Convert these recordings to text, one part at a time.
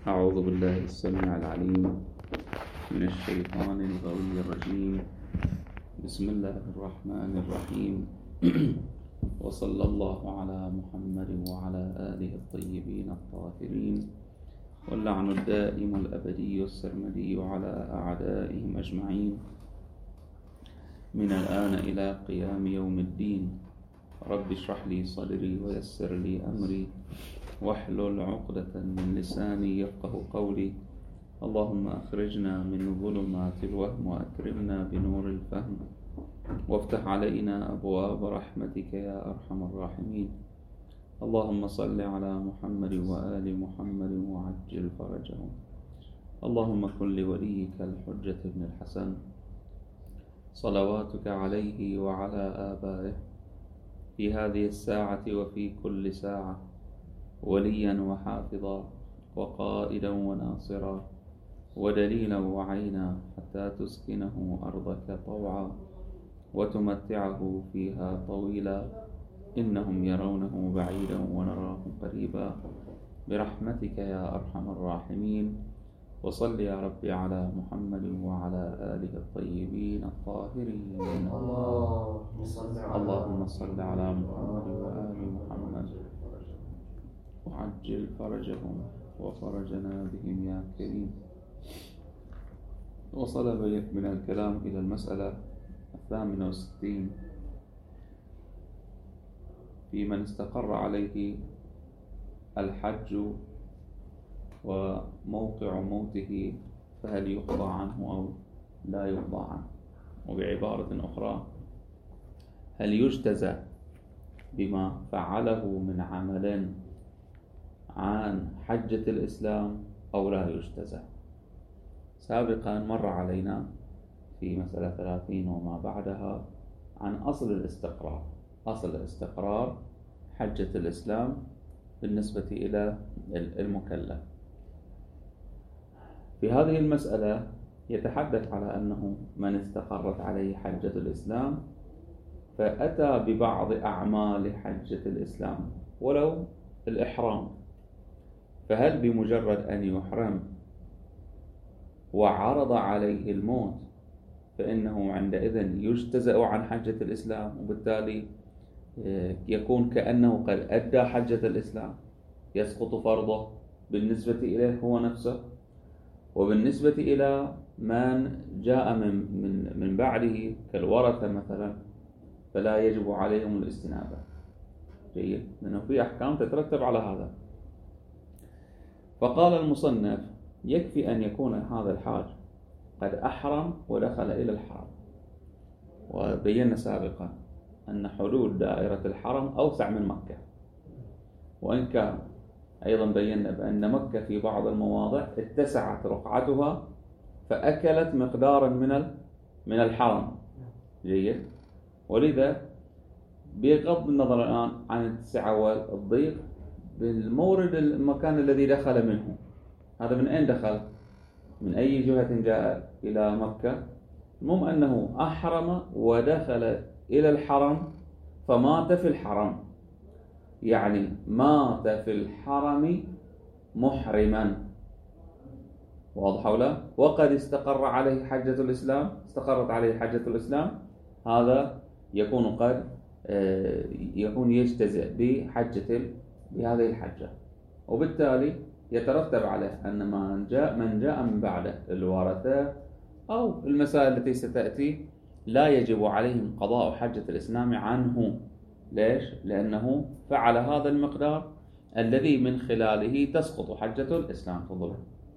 أعوذ بالله السميع العليم من الشيطان الغوي الرجيم. بسم الله الرحمن الرحيم. وصلى الله على محمد وعلى آله الطيبين الطاهرين، واللعن الدائم الأبدي السرمدي على أعدائهم أجمعين من الآن إلى قيام يوم الدين. رب اشرح لي صدري ويسر لي أمري واحلل عقدة من لساني يفقه قولي. اللهم أخرجنا من ظلمات الوهم وأكرمنا بنور الفهم، وافتح علينا أبواب رحمتك يا أرحم الراحمين. اللهم صل على محمد وآل محمد وعجل فرجهم. اللهم كن لوليك الحجة بن الحسن صلواتك عليه وعلى آبائه في هذه الساعة وفي كل ساعة وليا وحافظا وقائدا وناصرا ودليلا وعينا، حتى تسكنه أرضك طوعا وتمتعه فيها طويلا. إنهم يرونه بعيدا ونراه قريبا برحمتك يا أرحم الراحمين. وصل يا ربي على محمد وعلى آله الطيبين الطاهرين. اللهم صل على محمد وآل محمد وعجل فرجهم وفرجنا بهم يا كريم. وصل من الكلام إلى المسألة 68 في من استقر عليه الحج وموقع موته فهل يقضى عنه أو لا يقضى عنه؟ وبعبارة أخرى، هل يجتزى بما فعله من عمل عن حجة الإسلام أو لا يجتزى؟ سابقا مر علينا في مسألة 30 وما بعدها عن أصل الاستقرار. أصل الاستقرار حجة الإسلام بالنسبة إلى المكلف. في هذه المسألة يتحدث على أنه من استقرت عليه حجة الإسلام فأتى ببعض أعمال حجة الإسلام ولو الإحرام، فهل بمجرد أن يحرم وعرض عليه الموت فإنه عندئذ يجتزأ عن حجة الإسلام، وبالتالي يكون كأنه قد أدى حجة الإسلام، يسقط فرضه بالنسبة إليه هو نفسه؟ وبالنسبة إلى من جاء من بعده كالورثة مثلا فلا يجب عليهم الاستنابة. جيد، لأنه في أحكام تترتب على هذا. فقال المصنف: يكفي أن يكون هذا الحاج قد أحرم ودخل إلى الحرم. وبينا سابقا أن حدود دائرة الحرم أوسع من مكة، وإن كان أيضا بينا بأن مكة في بعض المواضع اتسعت رقعتها فأكلت مقدارا من الحرم. جيد، ولذا بغض النظر الآن عن الاتساع والضيق بالمورد المكان الذي دخل منه، هذا من أين دخل؟ من أي جهة جاء إلى مكة؟ المهم أنه أحرم ودخل إلى الحرم فمات في الحرم، يعني مات في الحرم محرما. واضح ولا؟ وقد استقر عليه حجة الإسلام، استقرت عليه حجة الإسلام، هذا يكون قد يكون يجتزئ بهذه الحجة، وبالتالي يترتب عليه أن من جاء من بعده الورثة أو المسائل التي ستأتي لا يجب عليهم قضاء حجة الإسلام عنه. ليش؟ لأنه فعل هذا المقدار الذي من خلاله تسقط حجة الإسلام. تفضل.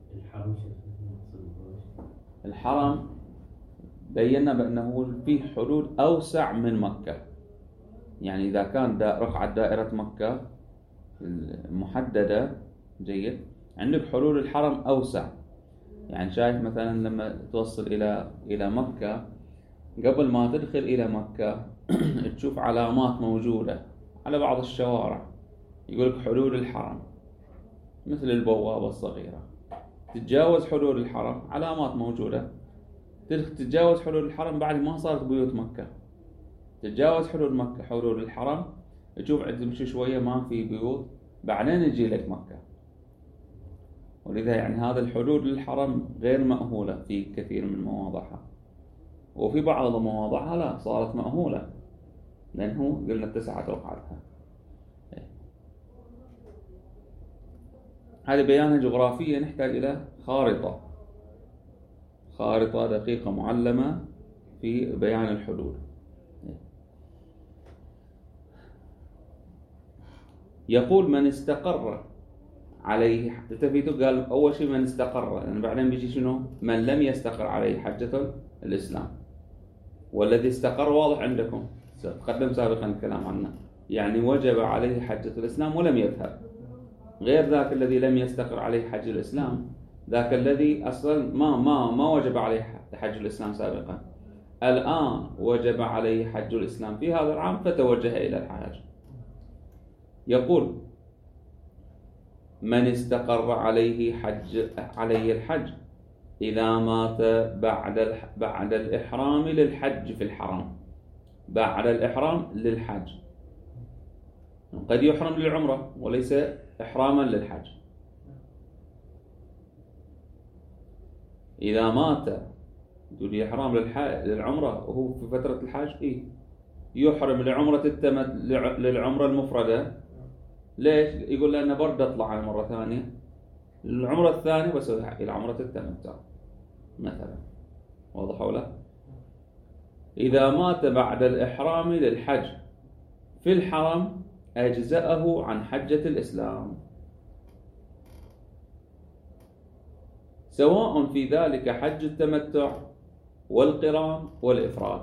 الحرم بينا بأنه فيه حدود أوسع من مكة، يعني إذا كان رقعة دائرة مكة المحددة، جيد، عندك حدود الحرم أوسع. يعني شايف مثلا لما توصل إلى مكة، قبل ما تدخل إلى مكة تشوف علامات موجودة على بعض الشوارع يقولك حدود الحرم، مثل البوابة الصغيرة. تتجاوز حدود الحرم علامات موجودة، تتجاوز حدود الحرم بعد ما صارت بيوت مكة، تتجاوز حدود الحرم تشوف تمشي شوية ما في بيوت، بعدين يجي لك مكة. ولذا يعني هذا الحدود للحرم غير مأهولة في كثير من مواضعها، وفي بعض مواضعها لا صارت مأهولة لأنه قلنا اتسعت رقعتها. هذا بيانها جغرافيا نحتاج إلى خارطة دقيقة معلمة في بيان الحدود. يقول من استقر عليه، تفيدوا قال أول شيء من استقر، يعني بعدين بيجي شنو؟ من لم يستقر عليه حجة الإسلام. والذي استقر واضح عندكم، تقدم سابقا الكلام عنه، يعني وجب عليه حجة الإسلام ولم يذهب. غير ذاك الذي لم يستقر عليه حج الإسلام، ذاك الذي أصلا ما وجب عليه حج الإسلام سابقا، الآن وجب عليه حج الإسلام في هذا العام فتوجه إلى الحج. يقول من استقر عليه الحج إذا مات بعد الإحرام للحج في الحرم، بعد الإحرام للحج، قد يحرم للعمرة وليس إحراما للحج. إذا مات يقول إحرام للعمرة وهو في فترة الحج، يحرم للعمرة المفردة. ليش؟ يقول لأنه برد أطلع على مرة ثانية العمرة الثانية بس إلى عمرة التمتع مثلا، واضح ولا؟ إذا مات بعد الإحرام للحج في الحرم أجزأه عن حجة الإسلام، سواء في ذلك حج التمتع والقران والإفراد.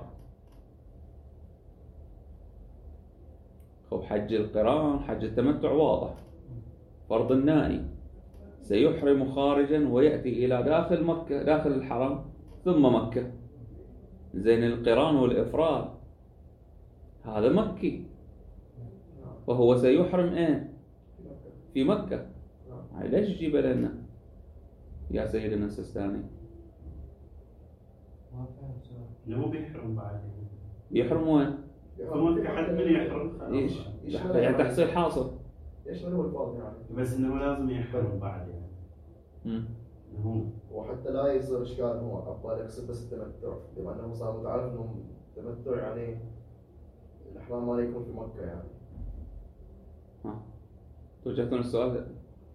حج القران حج التمتع واضح، فرض النائي سيحرم خارجا ويأتي إلى داخل مكة، داخل الحرم ثم مكة. زين القران والإفراد هذا مكي، وهو سيحرم في مكة. ليش يجيب لنا يا سيدنا السيستاني؟ هو بيحرم بعد، يحرم وين؟ فمن حد من يحرم ايش؟ يعني تحصيل حاصل. ايش هو الفاضي يعني؟ بس انه لازم يحرم بعد يعني. وحتى لا يصير اشكال هو افضل يقصد بس التمتع، بما انه صار متعرف انه التمتع يعني الاحرام ما يكون في مكة يعني. توجهتون السؤال؟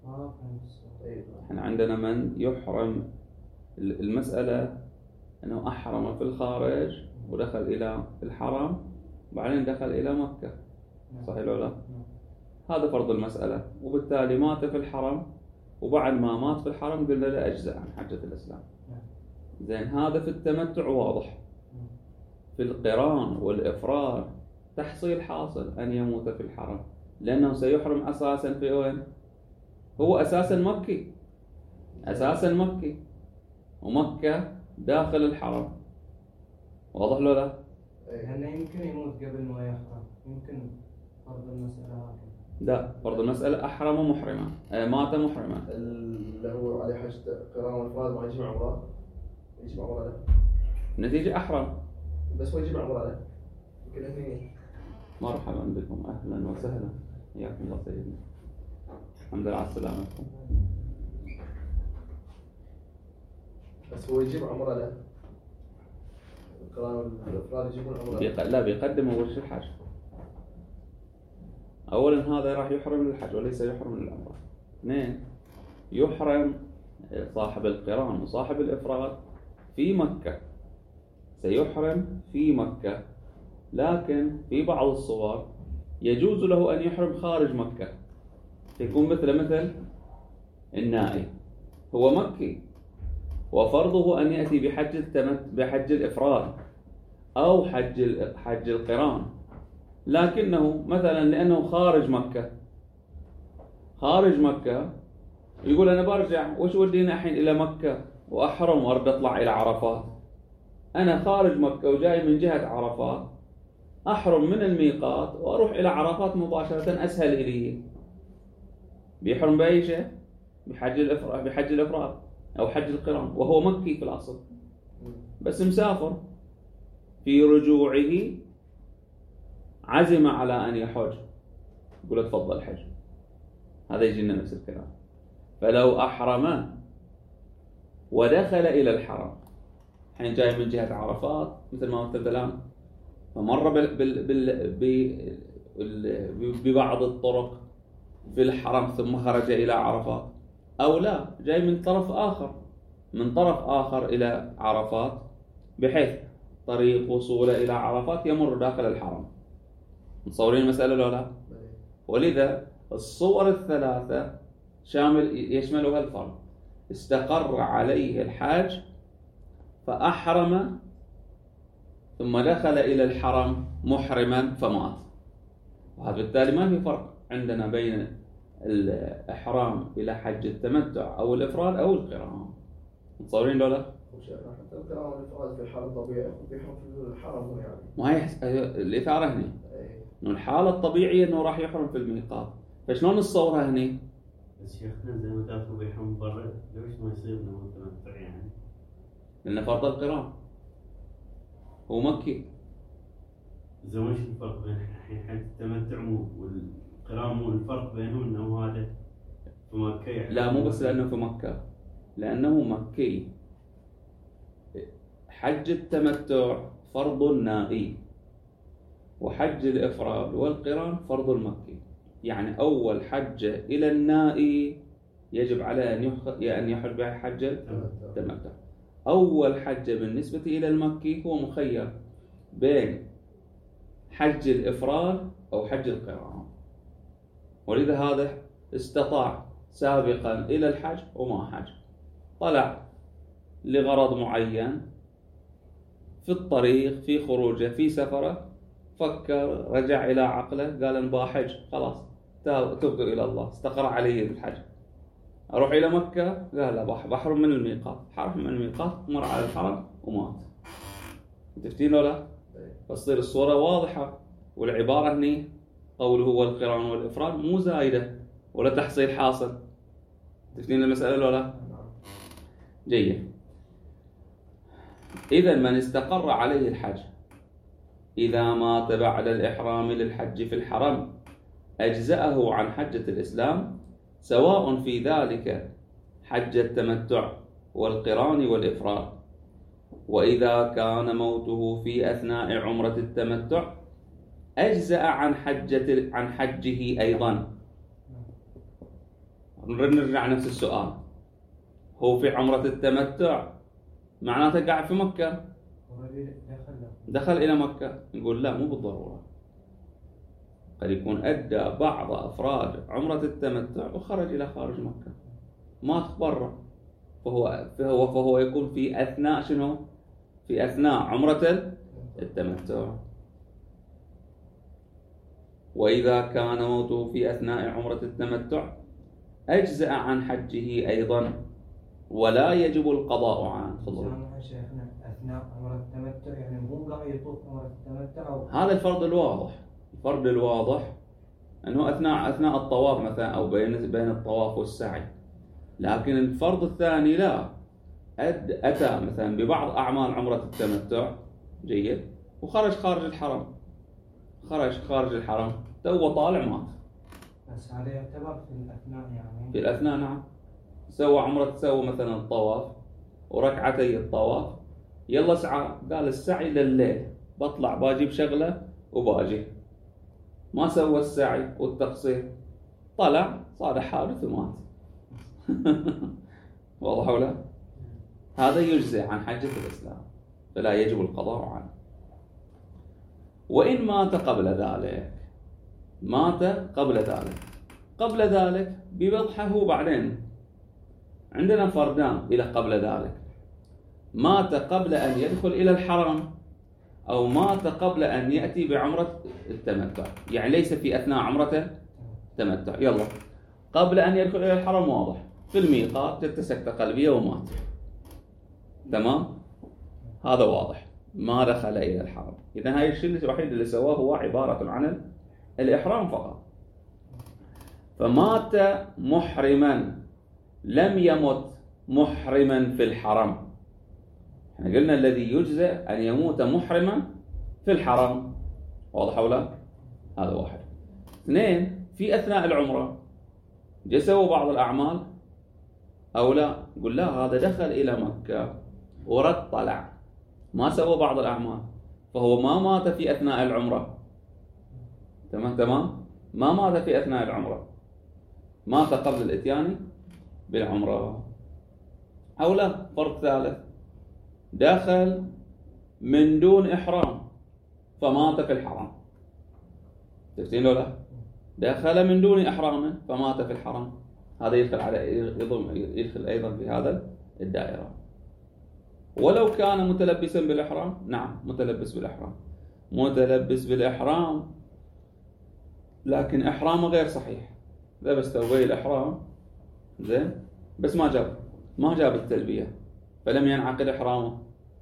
احنا عندنا من يحرم، المسألة انه احرم في الخارج ودخل الى الحرم وبعدين دخل الى مكة، صحيح ولا لا؟ هذا فرض المسألة، وبالتالي مات في الحرم، وبعد ما مات في الحرم قلنا له أجزاء عن حجة الإسلام. زين هذا في التمتع واضح. في القران والإفراد تحصيل حاصل أن يموت في الحرم، لأنه سيحرم أساسا في وين؟ هو أساسا مكي، أساسا مكي، ومكة داخل الحرم، واضح له لا؟ يعني يمكن يموت قبل ما يحرم، يمكن فرض المسألة هكذا. لا، فرض المسألة أحرم محرما، مات محرما. اللي هو عليه حج قران والإفراد ما يجيب عمره، يجيب عمره له. النتيجة أحرم، بس هو يجيب عمره له. يمكن اثنين. مرحبا بكم، أهلا وسهلا، حياكم الله سيدنا. الحمد لله على سلامتكم. بس هو يجيب عمره له. القران والإفراد يجيبون عمره. لا، بيقدم أول شيء الحج. أولا هذا راح يحرم للحج وليس يحرم للعمرة. اثنين، يحرم صاحب القران وصاحب الإفراد في مكة، سيحرم في مكة، لكن في بعض الصور يجوز له أن يحرم خارج مكة، يكون مثل النائي، هو مكي وفرضه أن يأتي بحج الإفراد أو حج القران، لكنه مثلا لأنه خارج مكة يقول أنا برجع، وش ودينا الحين إلى مكة وأحرم وأرد أطلع إلى عرفات؟ أنا خارج مكة وجاي من جهة عرفات، أحرم من الميقات وأروح إلى عرفات مباشرة، أسهل إلي. بيحرم بأي شيء؟ بحج الإفراد أو حج القران، وهو مكي في الأصل بس مسافر. في رجوعه عزم على أن يحج، يقول تفضل حج، هذا يجينا نفس الكلام. فلو أحرم ودخل إلى الحرم، الحين جاي من جهة عرفات مثل ما قلت الآن، فمر ببعض الطرق في الحرم ثم خرج إلى عرفات، أو لا جاي من طرف آخر إلى عرفات، بحيث طريق وصوله إلى عرفات يمر داخل الحرم. متصورين المسألة لو لا؟ ولذا الصور الثلاثة يشملها الفرد. استقر عليه الحاج فأحرم ثم دخل إلى الحرم محرما فمات، وهذا بالتالي ما في فرق عندنا بين الإحرام إلى حج التمتع أو الإفراد أو القران. متصورين لو لا؟ حتى القران والإفراد في الحالة الطبيعية بيحرم في الحرم يعني. ما هي الإثارة هنا إنه الحالة الطبيعية إنه راح يحرم في الميقات، فشلون الصورة هنا؟ بس شيخنا زي ما قالوا بيحرم برا، ليش ما يصير انه متمتع يعني؟ لأن فرض القران هو مكي. زين وش الفرق بين الحين حج التمتع والقران؟ مو الفرق بينهم انه هذا في مكة يعني؟ لا مو بس لأنه في مكة، لأنه مكي. حج التمتع فرض نائي، وحج الإفراد والقران فرض المكي. يعني أول حجة إلى النائي يجب عليه أن يحج بها حج التمتع. أول حجة بالنسبة إلى المكي هو مخير بين حج الإفراد أو حج القران، ولذا هذا استطاع سابقا إلى الحج وما حج، طلع لغرض معين في الطريق، في خروجه، في سفره، فكر، رجع إلى عقله، قال أنا بحج، خلاص تبت إلى الله، استقر عليه الحج. أروح إلى مكة، قال لا بحرم من الميقات، حرم من الميقات، مر على الحرم ومات. تفتين ولا؟ فتصير الصورة واضحة، والعبارة هني قوله هو القران والإفراد مو زايدة ولا تحصيل حاصل. تفتين المسألة ولا؟ جيد. إذا من استقر عليه الحج إذا مات بعد الإحرام للحج في الحرم أجزأه عن حجة الإسلام، سواء في ذلك حج التمتع والقران والإفراد. وإذا كان موته في أثناء عمرة التمتع أجزأ عن حجه أيضا. نرجع نفس السؤال، هو في عمرة التمتع معناته قاعد في مكة، دخل إلى مكة، نقول لا مو بالضرورة، قد يكون أدى بعض أفراد عمرة التمتع وخرج إلى خارج مكة، مات برا، فهو يكون في أثناء شنو؟ في أثناء عمرة التمتع. وإذا كان موته في أثناء عمرة التمتع أجزأ عن حجه أيضا ولا يجب القضاء عنه. شيخنا أثناء عمرة التمتع يعني مو قاعد يطوف عمرة التمتع أو هذا الفرض الواضح. الفرض الواضح أنه أثناء الطواف مثلا أو بين الطواف والسعي، لكن الفرض الثاني لا، أتى مثلا ببعض أعمال عمرة التمتع جيد وخرج خارج الحرم، تو طالع مات. بس هذا يعتبر في الأثناء يعني؟ في الأثناء نعم. سوى مثلا الطواف وركعتي الطواف، يلا سعى، قال السعي لليل، بطلع باجيب شغلة وباجي، ما سوى السعي والتقصير، طلع صار حادث ومات. واضح ولا؟ هذا يجزئ عن حجة الإسلام فلا يجب القضاء عنه. وإن مات قبل ذلك بوضحه بعدين. عندنا فردان إلى قبل ذلك، مات قبل أن يدخل إلى الحرم أو مات قبل أن يأتي بعمرة التمتع، يعني ليس في أثناء عمرة التمتع، يلا قبل أن يدخل إلى الحرم واضح، في الميقات جت سكتة قلبية ومات، تمام، هذا واضح، ما دخل إلى الحرم. إذا هاي الشيء الوحيد اللي سواه هو عبارة عن الإحرام فقط. فمات محرما لم يمت محرما في الحرم. احنا قلنا الذي يجزئ أن يموت محرما في الحرم، واضح ولا؟ هذا واحد. اثنين، في أثناء العمرة جسوا بعض الأعمال أو لا؟ يقول لا، هذا دخل إلى مكة ورد طلع، ما سوى بعض الأعمال، فهو ما مات في أثناء العمرة. تمام؟ ما مات في أثناء العمرة، مات قبل الإتيان بالعمرة. أو لا، فرق ثالث، دخل من دون إحرام فمات في الحرم. تفتين له لا؟ دخل من دون إحرام فمات في الحرم، هذا يدخل أيضا في هذا الدائرة. ولو كان متلبسا بالإحرام، نعم متلبس بالإحرام، متلبس بالإحرام لكن إحرامه غير صحيح، لبس ثوبي الإحرام زين بس ما جاب التلبية، فلم ينعقد إحرامه.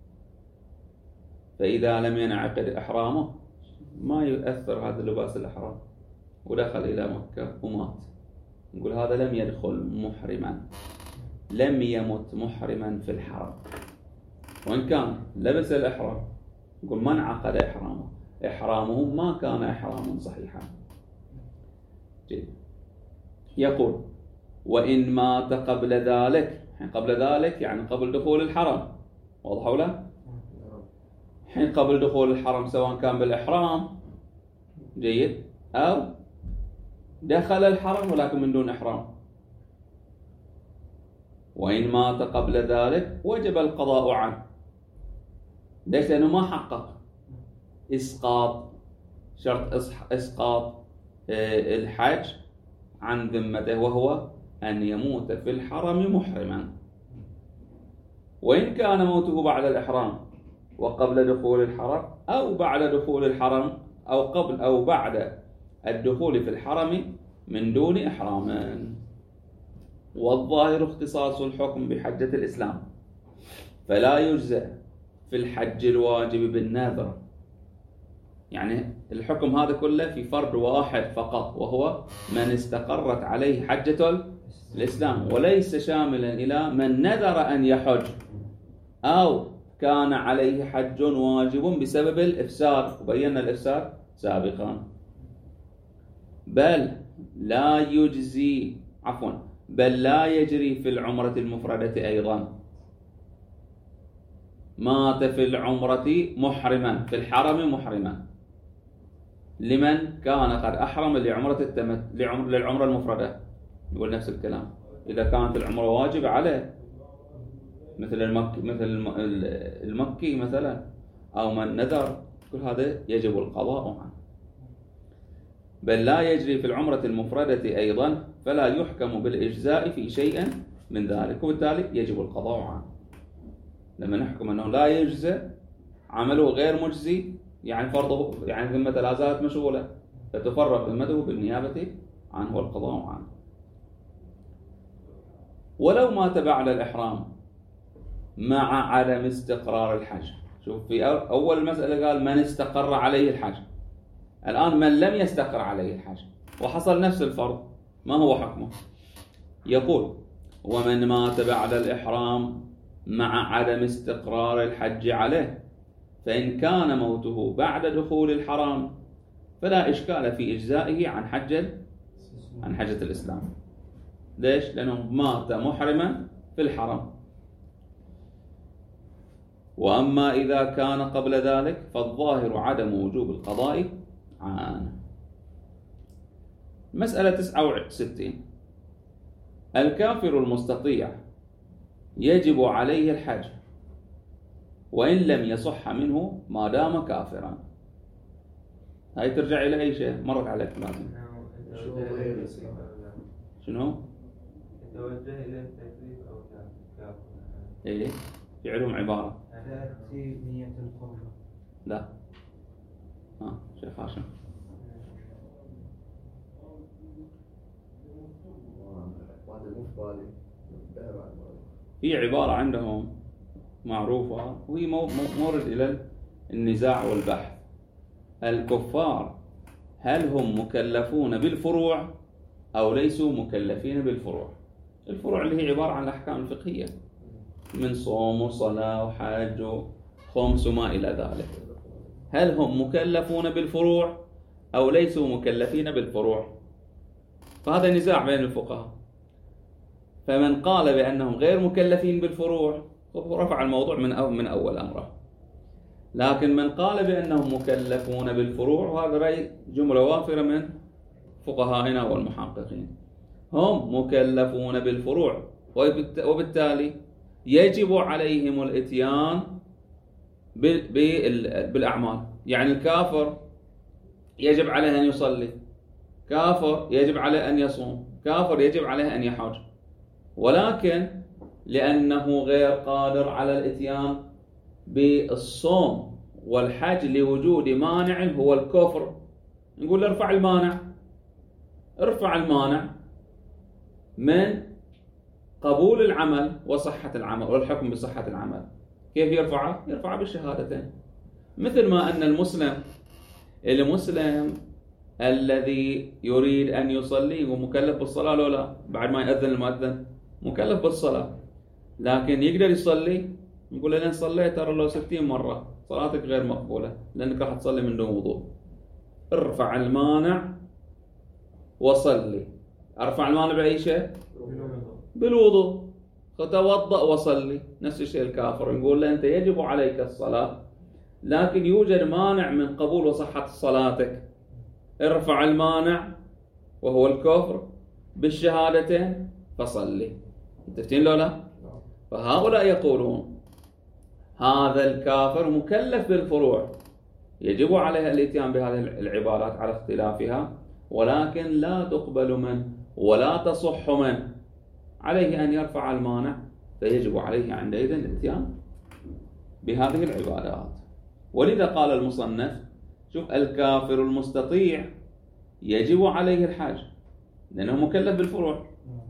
فإذا لم ينعقد إحرامه ما يؤثر هذا لباس الإحرام، ودخل إلى مكة ومات، نقول هذا لم يدخل محرما، لم يمت محرما في الحرم. وإن كان لبس الإحرام نقول ما انعقد إحرامه ما كان إحراما صحيحا. جيد. يقول وإن مات قبل ذلك، قبل ذلك يعني قبل دخول الحرم، واضح ولا؟ حين قبل دخول الحرم سواء كان بالإحرام، جيد، أو دخل الحرم ولكن من دون إحرام. وإن مات قبل ذلك وجب القضاء عنه. ليش؟ لأنه ما حقق إسقاط شرط إسقاط الحج عن ذمته، وهو أن يموت في الحرم محرما. وإن كان موته بعد الإحرام وقبل دخول الحرم، أو بعد دخول الحرم، أو قبل أو بعد الدخول في الحرم من دون إحرام. والظاهر اختصاص الحكم بحجة الإسلام، فلا يجزئ في الحج الواجب بالنذر. يعني الحكم هذا كله في فرد واحد فقط، وهو من استقرت عليه حجة الإسلام، وليس شاملا إلى من نذر أن يحج أو كان عليه حج واجب بسبب الإفساد، وبينا الإفساد سابقا. بل لا يجري في العمرة المفردة أيضا. مات في العمرة محرما، في الحرم محرما، لمن كان قد أحرم للعمرة المفردة. يقول نفس الكلام، إذا كانت العمرة واجب عليه مثل المكي مثلا، أو من نذر، كل هذا يجب القضاء عنه. بل لا يجري في العمرة المفردة أيضا، فلا يحكم بالإجزاء في شيء من ذلك، وبالتالي يجب القضاء عنه. لما نحكم أنه لا يجزئ، عمله غير مجزي، يعني فرضه، يعني ذمته لا زالت مشغولة، فتفرق ذمته بالنيابة عنه والقضاء عنه. ولو مات بعد الإحرام مع عدم استقرار الحج. شوف، في أول المسألة قال من استقر عليه الحج، الآن من لم يستقر عليه الحج وحصل نفس الفرض، ما هو حكمه؟ يقول ومن مات بعد الإحرام مع عدم استقرار الحج عليه، فإن كان موته بعد دخول الحرام فلا إشكال في إجزائه عن حجة الإسلام. ليش؟ لأنه مات محرما في الحرم. وأما إذا كان قبل ذلك فالظاهر عدم وجوب القضاء عنه. مسألة 69. الكافر المستطيع يجب عليه الحج وإن لم يصح منه ما دام كافرا. هاي ترجع إلى أي شيء مرت عليك لازم. شنو؟ توجه إلى التكليف أو كافر. إيه، في علوم عبارة. تأتي نية القربة. لا. شيخ هاشم. في عبارة عندهم معروفة وهي مورد إلى النزاع والبحث. الكفار هل هم مكلفون بالفروع أو ليسوا مكلفين بالفروع؟ الفروع اللي هي عبارة عن الأحكام الفقهية من صوم وصلاة وحج وخمس وما إلى ذلك. هل هم مكلفون بالفروع أو ليسوا مكلفين بالفروع؟ فهذا نزاع بين الفقهاء. فمن قال بأنهم غير مكلفين بالفروع رفع الموضوع من أول أمره. لكن من قال بأنهم مكلفون بالفروع، وهذا رأي جملة وافرة من فقهائنا والمحققين، هم مكلفون بالفروع، وبالتالي يجب عليهم الاتيان بالأعمال. يعني الكافر يجب عليه أن يصلي، كافر يجب عليه أن يصوم، كافر يجب عليه أن يحج، ولكن لأنه غير قادر على الاتيان بالصوم والحج لوجود مانع هو الكفر، نقول له ارفع المانع، ارفع المانع من قبول العمل وصحة العمل والحكم بصحة العمل. كيف يرفعه؟ يرفعه بالشهادتين. مثل ما أن المسلم الذي يريد أن يصلي هو مكلف بالصلاة لو لا، بعد ما يأذن المؤذن مكلف بالصلاة، لكن يقدر يصلي، نقول له لأن صليت ترى لو 60 مرة صلاتك غير مقبولة لأنك راح تصلي من دون وضوء. ارفع المانع وصلي. ارفع المانع بأي شيء؟ بالوضوء. فتوضأ وصلي. نفس الشيء الكافر، نقول له أنت يجب عليك الصلاة لكن يوجد مانع من قبول وصحة صلاتك، ارفع المانع وهو الكفر بالشهادتين فصلي. متفقين لو لا؟ فهؤلاء يقولون هذا الكافر مكلف بالفروع، يجب عليه الاتيان بهذه العبادات على اختلافها، ولكن لا تقبل منه ولا تصح منه، عليه أن يرفع المانع، فيجب عليه عندئذ الاتيان بهذه العبادات. ولذا قال المصنف شوف الكافر المستطيع يجب عليه الحج لأنه مكلف بالفروع،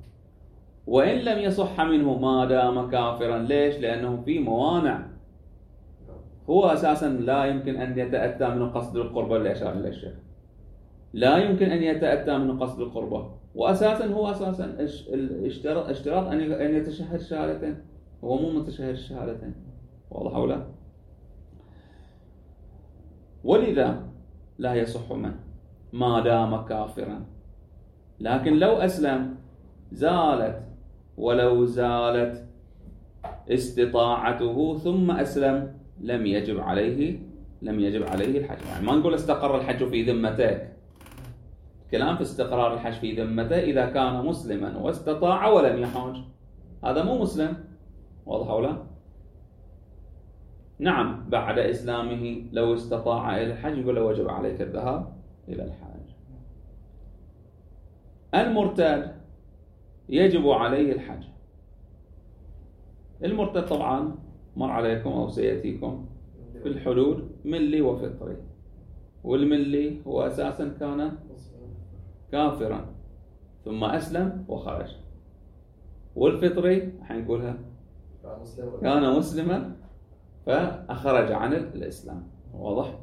وإن لم يصح منه ما دام كافرا. ليش؟ لأنه في موانع، هو أساسا لا يمكن أن يتأتى من قصد القربة اللي أشار إليه الشيخ، لا يمكن أن يتأتى من قصد القربة، وأساسا هو أساسا اشتراط أن يتشهد الشهادتين، هو مو متشهد الشهادتين، واضح أو لا؟ ولذا لا يصح منه ما دام كافرا. لكن لو أسلم زالت، ولو زالت استطاعته ثم أسلم لم يجب عليه الحج. يعني ما نقول استقر الحج في ذمتك، كلام في استقرار الحج في ذمته إذا كان مسلما واستطاع ولم يحج، هذا مو مسلم، واضح أو لا؟ نعم بعد إسلامه لو استطاع إلى الحج يقول له وجب عليك الذهاب إلى الحج. المرتد يجب عليه الحج. المرتد طبعا مر عليكم أو سيأتيكم في الحدود ملي وفطري، والملي هو أساسا كان كافرا ثم أسلم وخرج، والفطري حنقولها كان مسلما فأخرج عن الإسلام، واضح؟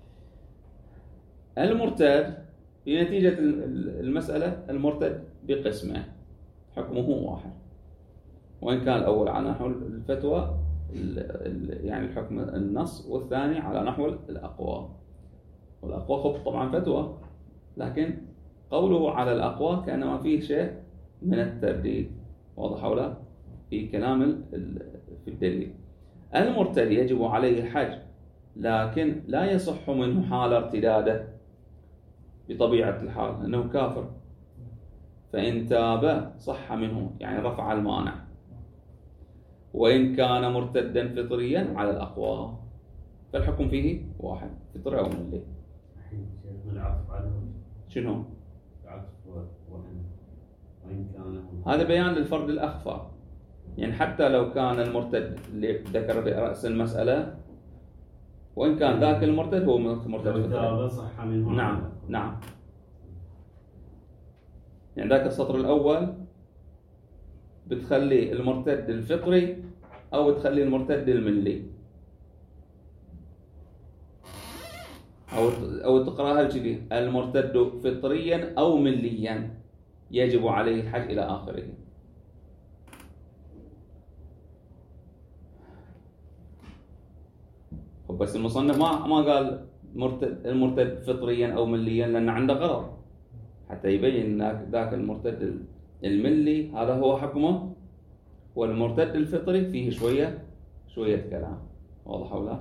المرتد في نتيجة المسألة المرتد بقسمه حكمه واحد، وإن كان الأول على نحو الفتوى يعني الحكم النص، والثاني على نحو الأقوى. والأقوى خب طبعا فتوى، لكن قوله على الأقوى كأنما فيه شيء من الترديد، واضح أو لا؟ في كلام في الدليل. المرتد يجب عليه الحج لكن لا يصح منه حال ارتداده بطبيعة الحال أنه كافر، فإن تاب صح منه يعني رفع المانع، وإن كان مرتدا فطريا على الأقوى فالحكم فيه واحد، فطري أو ملي. شنو؟ هذا بيان للفرد الأخفى، يعني حتى لو كان المرتد اللي ذكر برأس المسألة وإن كان ذاك المرتد هو مرتد فطري صح منه. نعم يعني ذاك السطر الأول بتخلي المرتد الفطري أو تخلي المرتد الملي، أو تقرأها كذي المرتد فطريا أو مليا يجب عليه الحج إلى آخره. بس المصنف ما قال المرتد فطريا أو مليا لأن عنده غرض، حتى يبين ذاك المرتد الملي هذا هو حكمه، والمرتد الفطري فيه شوية كلام. واضح ولا؟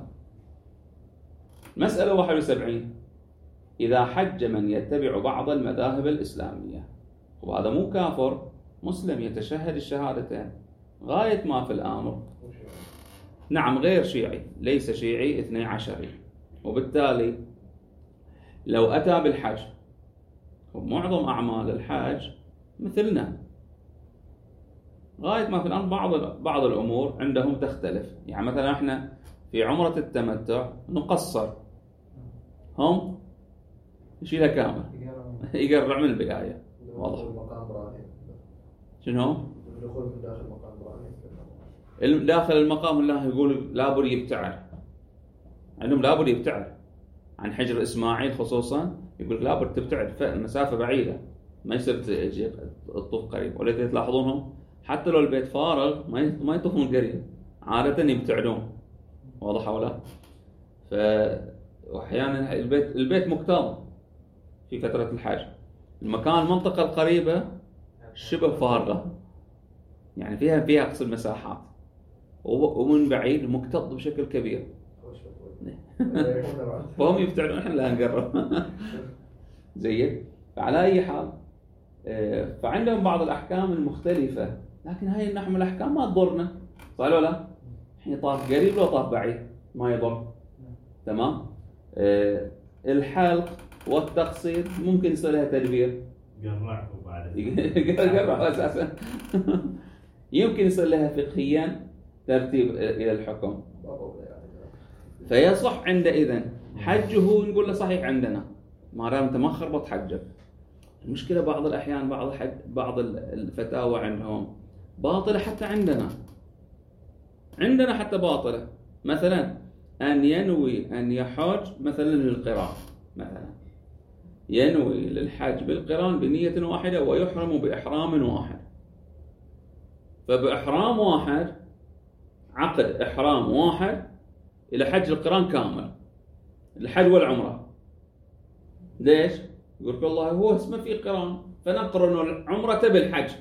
مسألة 71: إذا حج من يتبع بعض المذاهب الإسلامية، وهذا مو كافر، مسلم يتشهد الشهادتين، غاية ما في الأمر. نعم، غير شيعي، ليس شيعي 12، وبالتالي لو أتى بالحج، ومعظم أعمال الحج مثلنا، غاية ما في الأمر بعض الأمور عندهم تختلف. يعني مثلا احنا في عمرة التمتع نقصر، هم يشيلها كامل، يقرع من البداية. واضح؟ شنو؟ الدخول من داخل مقام إبراهيم. داخل المقام الله يقول لابد يبتعد، عندهم لابد يبتعد عن حجر إسماعيل خصوصا، يقول لابد تبتعد مسافة بعيدة، ما يصير تجي الطوف قريب. ولذلك تلاحظونهم حتى لو البيت فارغ ما يطوفون قريب، عادة يبتعدون. واضح ولا؟ وأحيانا البيت مكتظ في فترة الحج، المنطقة القريبة شبه فارغة، يعني فيها أقصى المساحات، ومن بعيد مكتظ بشكل كبير. فهم يبتعدون، احنا لا نقرب. زين. فعلى أي حال، فعندهم بعض الأحكام المختلفة، لكن هاي النحو من الأحكام ما تضرنا، صح ولا لا؟ الحين طاف قريب لو طاف بعيد ما يضر. تمام. الحلق والتقصير ممكن يصير لها تدبير، قرعه بعد قرعه أساسا. يمكن يصير لها فقهيا ترتيب إلى الحكم، فيصح عندئذ حجه. نقول له صحيح عندنا ما دام انت ما خربط حجك. المشكله بعض الاحيان بعض الفتاوى عندهم باطله، حتى عندنا حتى باطله. مثلا ان ينوي ان يحج مثلا للقران، مثلا ينوي للحج بالقران بنيه واحده ويحرم باحرام واحد، فباحرام واحد عقد احرام واحد إلى حج القران كامل، الحج والعمرة. ليش؟ يقول لك والله هو اسمه في قران فنقرن العمرة بالحج.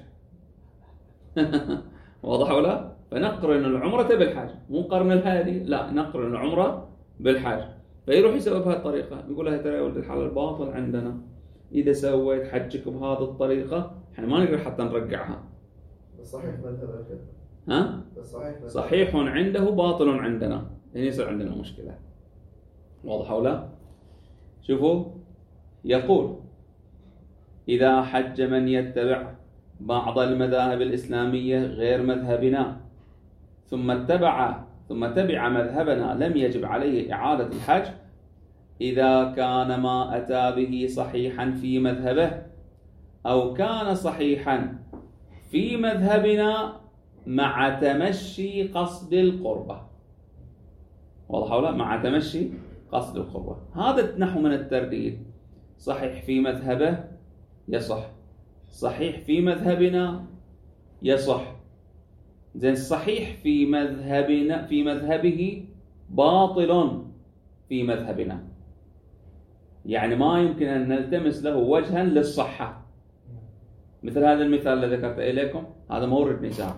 واضح ولا؟ فنقرن العمرة بالحج، مو قرن الهادي، لا، نقرن العمرة بالحج. فيروح يسوي بهذه الطريقة، يقول له ترى يا ولد الحلال باطل عندنا، إذا سويت حجك بهذه الطريقة احنا ما نقدر حتى نرجعها. صحيح مذهب ها؟ صحيح عنده باطل عندنا، هنا يصير عندنا مشكلة. واضح ولا؟ شوفوا، يقول إذا حج من يتبع بعض المذاهب الإسلامية غير مذهبنا ثم تبع مذهبنا لم يجب عليه إعادة الحج إذا كان ما أتى به صحيحا في مذهبه، أو كان صحيحا في مذهبنا مع تمشي قصد القربة. واضح ولا؟ مع تمشي قصد القربة. هذا النحو من الترديد، صحيح في مذهبه يصح، صحيح في مذهبنا يصح. زين، صحيح في مذهبه باطل في مذهبنا، يعني ما يمكن أن نلتمس له وجها للصحة. مثل هذا المثال الذي ذكرت إليكم، هذا مورد نزاع.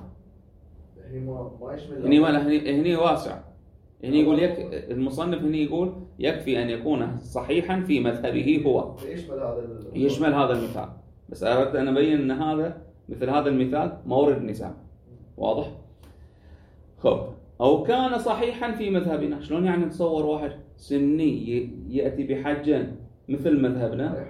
هني واسع. هني يقول المصنف هني يقول يكفي أن يكون صحيحا في مذهبه هو، يشمل هذا المثال. بس أردت أن أبين أن هذا مثل هذا المثال مورد نزاع. واضح؟ خب، أو كان صحيحا في مذهبنا. شلون يعني نتصور واحد سني يأتي بحجا مثل مذهبنا؟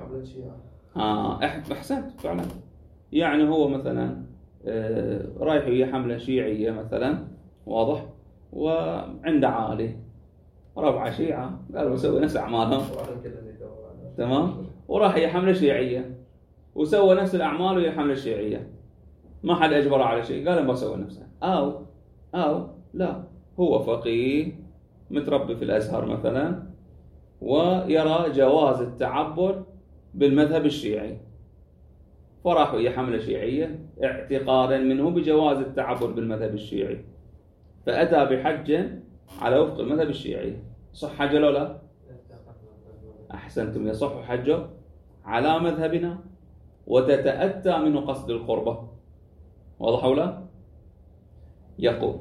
أحسنت فعلا. يعني هو مثلا رايح ويا حملة شيعية مثلا، واضح، وعنده عالي ربع شيعة، قالوا بسوي نفس أعمالهم، تمام، وراح هي حملة شيعية وسوى نفس الأعمال ويا حملة الشيعية، ما حد أجبره على شيء، قال ما بسوي نفسه. أو لا، هو فقيه متربي في الأزهر مثلا، ويرى جواز التعبد بالمذهب الشيعي، فراح ويا حملة شيعية اعتقادا منه بجواز التعبد بالمذهب الشيعي، فأتى بحج على وفق المذهب الشيعي. صح حجه لو لا؟ أحسنتم، يصح حجه على مذهبنا وتتأتى منه قصد القربة. واضح ولا؟ يقول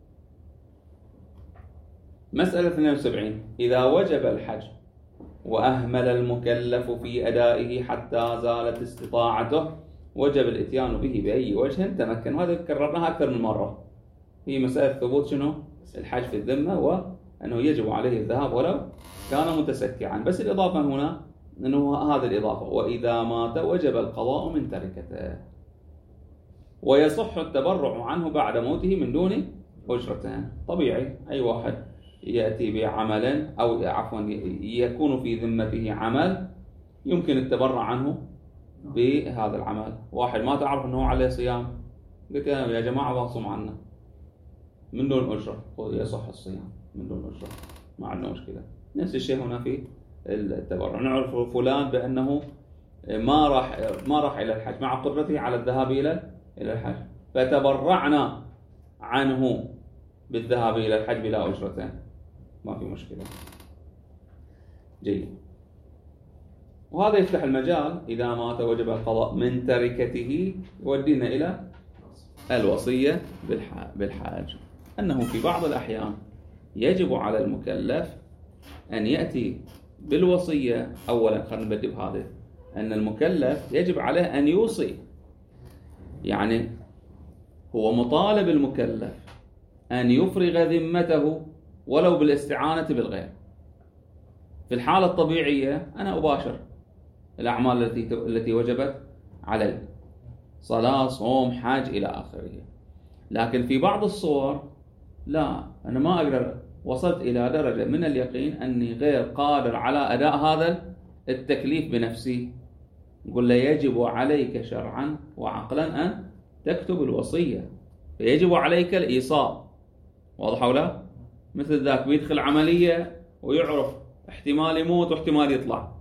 مسألة 72: إذا وجب الحج وأهمل المكلف في أدائه حتى زالت استطاعته وجب الإتيان به بأي وجه تمكن. وهذا كررناها أكثر من مرة. هي مسألة ثبوت شنو؟ الحج في الذمة، وأنه يجب عليه الذهاب ولو كان متسكعا. بس الإضافة هنا أنه هذه الإضافة: وإذا مات وجب القضاء من تركته، ويصح التبرع عنه بعد موته من دون أجرة. طبيعي أي واحد يأتي بعمل أو عفوا يكون في ذمته عمل يمكن التبرع عنه بهذا العمل. واحد ما تعرف أنه عليه صيام، قلت يا جماعة واصم عنا من دون أجرة، يصح الصيام من دون أجرة، ما عندنا مشكلة. نفس الشيء هنا في التبرع. نعرف فلان بأنه ما راح إلى الحج مع قدرته على الذهاب إلى الحج، فتبرعنا عنه بالذهاب إلى الحج بلا أجرة، ما في مشكلة. جيد. وهذا يفتح المجال: إذا مات وجب القضاء من تركته، يودينا إلى الوصية بالحاج. أنه في بعض الأحيان يجب على المكلف أن يأتي بالوصية. أولا خلينا نبدأ بهذا، أن المكلف يجب عليه أن يوصي. يعني هو مطالب المكلف أن يفرغ ذمته ولو بالاستعانة بالغير. في الحالة الطبيعية أنا أباشر الأعمال التي وجبت علي، صلاة، صوم، حج إلى آخره. لكن في بعض الصور لا، أنا ما أقدر، وصلت إلى درجة من اليقين أني غير قادر على أداء هذا التكليف بنفسي. يقول له يجب عليك شرعا وعقلا أن تكتب الوصية، فيجب عليك الإيصال. واضح ولا؟ مثل ذاك بيدخل عملية ويعرف احتمال يموت واحتمال يطلع،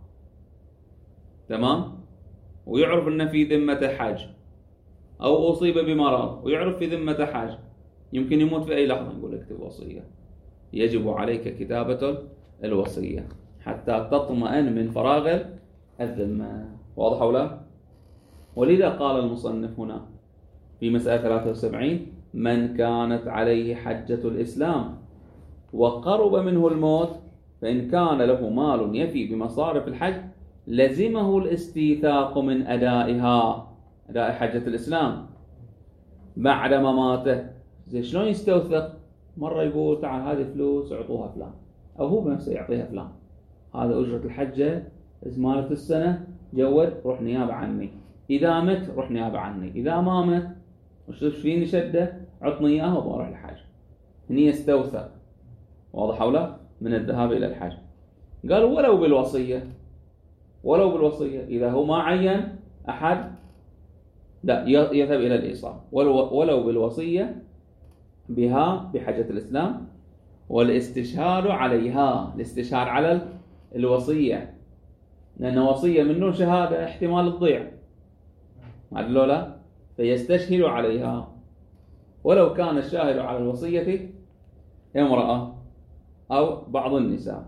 تمام؟ ويعرف أنه في ذمة حج، أو أصيب بمرض ويعرف في ذمة حج، يمكن يموت في أي لحظة. نقول اكتب وصية. يجب عليك كتابة الوصية حتى تطمئن من فراغ الذمة. واضح ولا؟ ولذا قال المصنف هنا في مسألة 73: من كانت عليه حجة الإسلام وقرب منه الموت، فإن كان له مال يفي بمصارف الحج لزمه الاستيثاق من أداء حجة الإسلام بعد مماته. زي شلون يستوثق؟ مرة يقول تعال هذه فلوس اعطوها فلان، أو هو بنفسه يعطيها فلان، هذا أجرة الحجة مالت السنة، جود روح نيابة عني، إذا مت روح نيابة عني، إذا ما مت وش فيني شدة عطني إياها وبروح الحج. هني يستوثق. واضح ولا؟ من الذهاب إلى الحج. قال ولو بالوصية إذا هو ما عين أحد لا يذهب إلى الإيصال، ولو بالوصية بها بحجة الإسلام، والاستشهاد عليها، الاستشهاد على الوصية، لأن وصية من دون شهادة احتمال تضيع، عدلوا لا، فيستشهد عليها. ولو كان الشاهد على الوصية امرأة أو بعض النساء.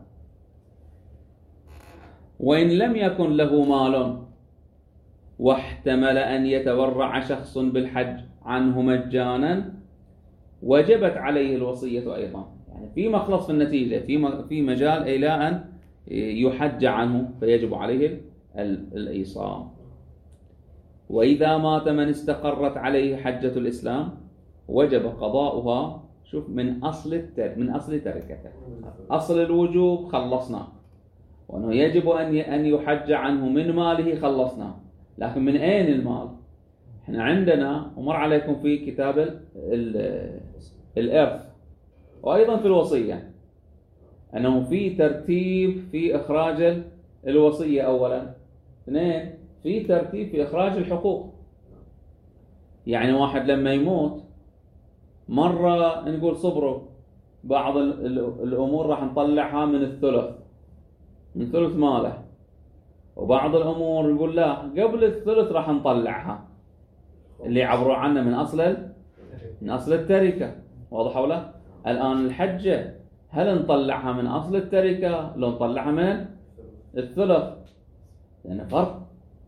وإن لم يكن له مال واحتمل أن يتبرع شخص بالحج عنه مجانا وجبت عليه الوصية أيضا. يعني في مخلص في النتيجة، في مجال إلى أن يحج عنه، فيجب عليه الإيصال. وإذا مات من استقرت عليه حجة الإسلام وجب قضاؤها. شوف، من أصل تركته، أصل الوجوب خلصنا، وأنه يجب أن يحج عنه من ماله خلصنا. لكن من أين المال؟ احنا عندنا ومر عليكم في كتاب الإرث وأيضا في الوصية أنه في ترتيب في إخراج الوصية. أولا، اثنين، في ترتيب في إخراج الحقوق. يعني واحد لما يموت مرة نقول صبروا، بعض الأمور راح نطلعها من ثلث ماله، وبعض الأمور نقول لا قبل الثلث راح نطلعها، اللي يعبروا عنه من أصل التركة. واضح ولا؟ الآن الحجة هل نطلعها من أصل التركة لو نطلعها من الثلث؟ لأن فرق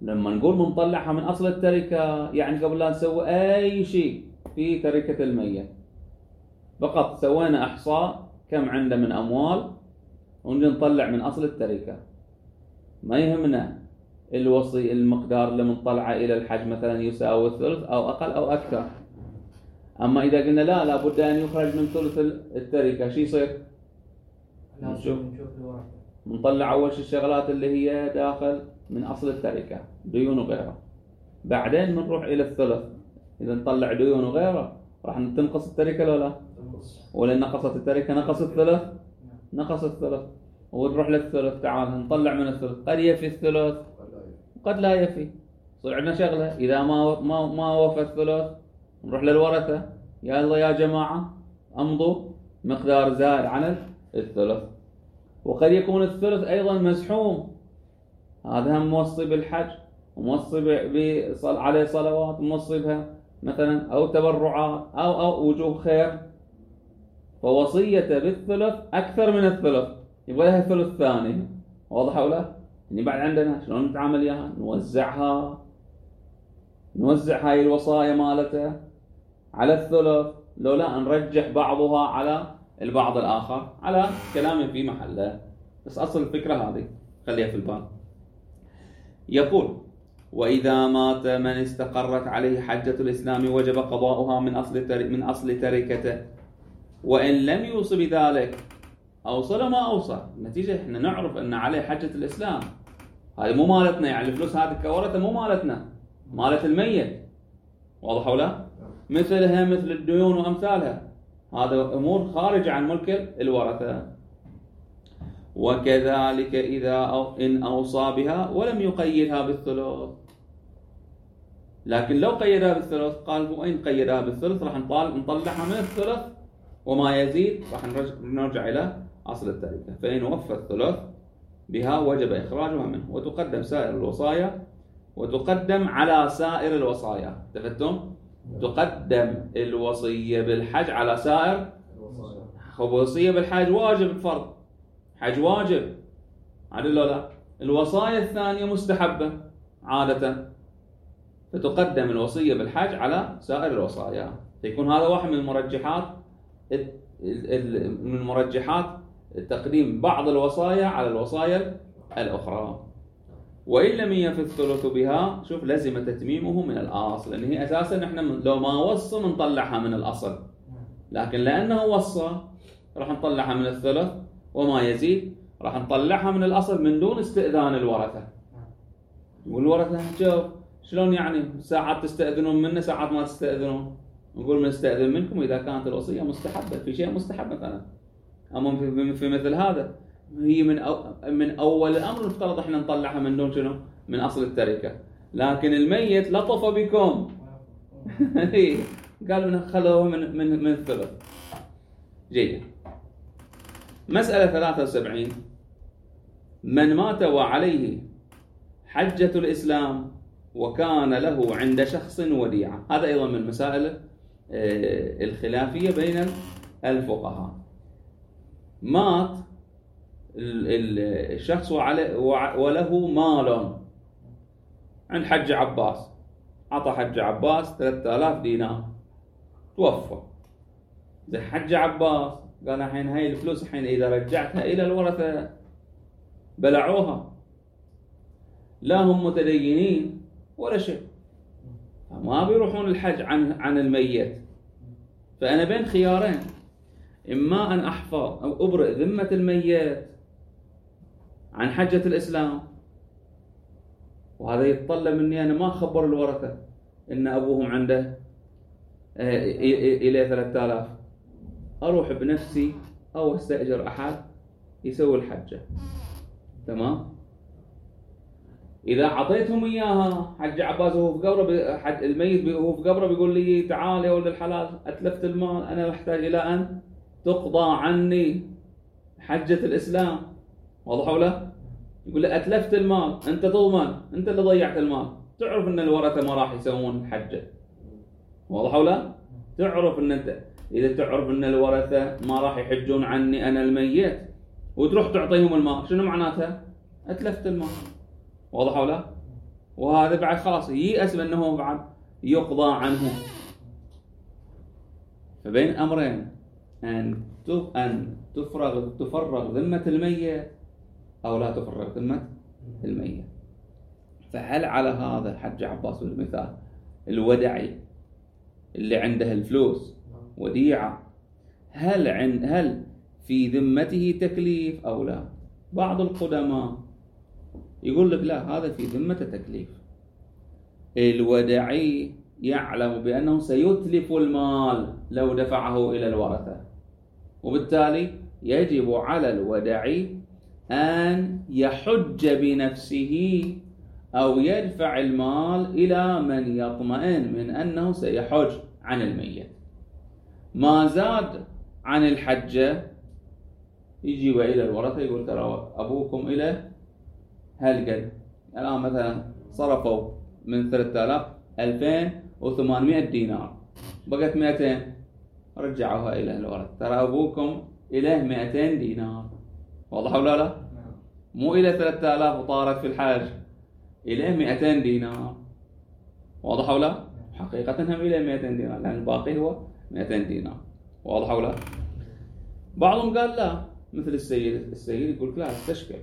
لما نقول بنطلعها من أصل التركة يعني قبل لا نسوي أي شيء في تركة الميت، فقط سوينا إحصاء كم عنده من أموال ونجي نطلع من أصل التركة. ما يهمنا الوصي المقدار اللي منطلعه إلى الحج مثلا يساوي الثلث أو أقل أو أكثر. أما إذا قلنا لا لابد أن يخرج من ثلث التركة، شو يصير؟ نشوف الورقة، نطلع أول شيء الشغلات اللي هي داخل من أصل التركة، ديون وغيره، بعدين بنروح إلى الثلث. إذا نطلع ديون وغيره راح تنقص التركة لو لا؟ ولا نقصت التركة نقص الثلث؟ نقص الثلث. ونروح للثلث، تعال نطلع من الثلث، قد يفي الثلث قد لا يفي. صار عندنا شغلة، إذا ما وفى الثلث نروح للورثة، يلا يا جماعة امضوا مقدار زائد عن الثلث. وقد يكون الثلث أيضا مزحوم، هذا هم موصي بالحج وموصي عليه صلوات وموصي بها مثلا أو تبرعات أو وجوه خير، فوصيته بالثلث أكثر من الثلث، يبغى لها ثلث ثاني. واضح أو لا؟ يعني بعد عندنا شلون نتعامل وياها؟ نوزع هاي الوصايا مالته على الثلث، لو لا نرجح بعضها على البعض الآخر، على كلام في محله، بس أصل الفكرة هذه خليها في البال. يقول: وإذا مات من استقرت عليه حجة الإسلام وجب قضاؤها من أصل تركته، وإن لم يوصي بذلك أوصل ما أوصى. النتيجة إحنا نعرف أن عليه حجة الإسلام، هذه مو مالتنا، يعني الفلوس هذه كورثة مو مالتنا، مالت الميت. واضح ولا؟ مثلها مثل الديون وأمثالها، هذا أمور خارجة عن ملك الورثة. وكذلك إن أوصى بها ولم يقيدها بالثلث، لكن لو قيدها بالثلث قال وإن قيدها بالثلث راح نطلعها من الثلث، وما يزيد راح نرجع إلى أصل التركة. فإن وفى الثلث بها وجب إخراجها منه، وتقدم سائر الوصايا، وتقدم على سائر الوصايا. تفتم؟ تقدم الوصية بالحج على سائر الوصية بالحج واجب فرض، حج واجب عدل لا؟ الوصايا الثانية مستحبة عادة، فتقدم الوصية بالحج على سائر الوصايا. فيكون هذا واحد من المرجحات تقديم بعض الوصايا على الوصايا الأخرى. وإن لم يفي الثلث بها، شوف لزم تتميمه من الأصل، لأن هي أساسا إحنا لو ما وصى نطلعها من الأصل، لكن لأنه وصى راح نطلعها من الثلث، وما يزيد راح نطلعها من الأصل من دون استئذان الورثة. والورثة شوف شلون يعني ساعات تستأذنون منا ساعات ما تستأذنون، نقول نستأذن منكم إذا كانت الوصية مستحبة، في شيء مستحب مثلا. أما في مثل هذا هي من أول الأمر نفترض إحنا نطلعها من دون شنو؟ من أصل التركة، لكن الميت لطف بكم قال خلوه من الثلث. جيد. مسألة 73: من مات وعليه حجة الإسلام وكان له عند شخص وديعة. هذا أيضا من المسائل الخلافية بين الفقهاء. مات الشخص وله مال عند حج عباس، عطى حج عباس 3000 دينار، توفى. زي حج عباس قال الحين هاي الفلوس الحين إذا رجعتها إلى الورثة بلعوها، لا هم متدينين ولا شيء، ما بيروحون الحج عن الميت. فأنا بين خيارين: إما أن أحفظ أو أبرئ ذمة الميت عن حجة الإسلام، وهذا يتطلب مني أنا ما أخبر الورثة إن أبوهم عنده إليه 3000، أروح بنفسي أو أستأجر أحد يسوي الحجة. تمام؟ إذا عطيتهم إياها، حج عباس وهو في قبره الميت وهو في قبره بيقول لي تعال يا ولد الحلال أتلفت المال، أنا محتاج إلى أن تقضى عني حجة الإسلام. واضح ولا؟ يقول لي أتلفت المال، أنت تضمن، أنت اللي ضيعت المال، تعرف أن الورثة ما راح يسوون حجة. واضح ولا؟ تعرف أن أنت إذا تعرف أن الورثة ما راح يحجون عني أنا الميت وتروح تعطيهم المال، شنو معناتها؟ أتلفت المال. واضح ولا؟ وهذا بعد خلاص ييأس بأنه بعد يقضى عنه. فبين أمرين، أن تفرغ ذمة الميت أو لا تفرغ ذمة الميت. فهل على هذا الحج عباس بالمثال الودعي اللي عنده الفلوس وديعة، هل في ذمته تكليف أو لا؟ بعض القدماء يقول لك لا، هذا في ذمة تكليف. الودعي يعلم بأنه سيتلف المال لو دفعه إلى الورثة، وبالتالي يجب على الودعي أن يحج بنفسه أو يدفع المال إلى من يطمئن من أنه سيحج عن الميت. ما زاد عن الحجة يجي إلى الورثة يقول ترى أبوكم إلى هالقد، الآن مثلا صرفوا من 3000 2800 دينار، بقت 200، رجعوها إلى الورثة، ترى أبوكم إلى 200 دينار. واضح ولا لا؟ مو إلى 3000 وطارت في الحج، إلى 200 دينار. واضح ولا؟ حقيقة هم إلى 200 دينار، لأن الباقي هو 200 دينار. واضح ولا؟ بعضهم قال لا، مثل السيد يقول لا استشكل.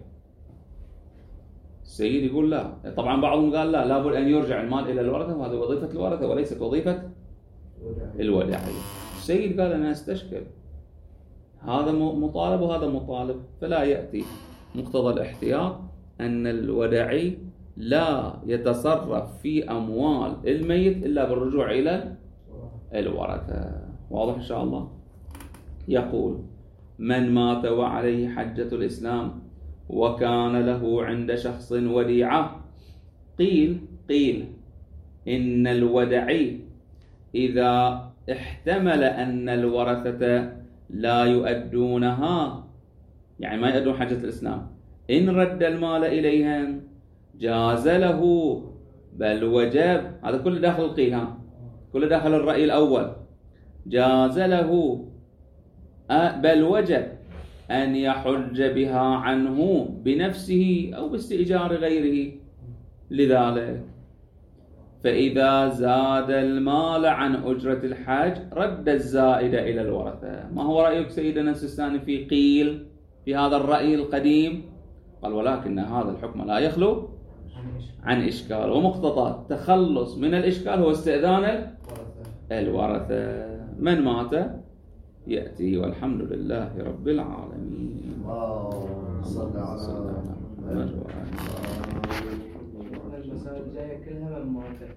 السيد يقول لا. طبعا بعضهم قال لا، لابد أن يرجع المال إلى الورثة، وهذه وظيفة الورثة وليست وظيفة الوداعي. السيد قال أنا استشكل، هذا مطالب وهذا مطالب، فلا يأتي مقتضى الاحتياط أن الوداعي لا يتصرف في أموال الميت إلا بالرجوع إلى الورثة. واضح إن شاء الله؟ يقول من مات وعليه حجة الإسلام وكان له عند شخص وديعة، قيل إن الودعي إذا احتمل أن الورثة لا يؤدونها، يعني ما يؤدون حجة الإسلام، إن رد المال إليهم جاز له، بل وجب، هذا كله داخل القيل، كله داخل الرأي الأول، جاز له بل وجب أن يحج بها عنه بنفسه أو باستئجار غيره. لذلك فإذا زاد المال عن أجرة الحج رد الزائد إلى الورثة. ما هو رأيك سيدنا السيستاني في قيل في هذا الرأي القديم؟ قال ولكن هذا الحكم لا يخلو عن إشكال، ومقتضى التخلص من الإشكال هو استئذان الورثة. من مات يأتي، والحمد لله رب العالمين. اللهم صل على محمد. المسائل الجاية كلها من مات.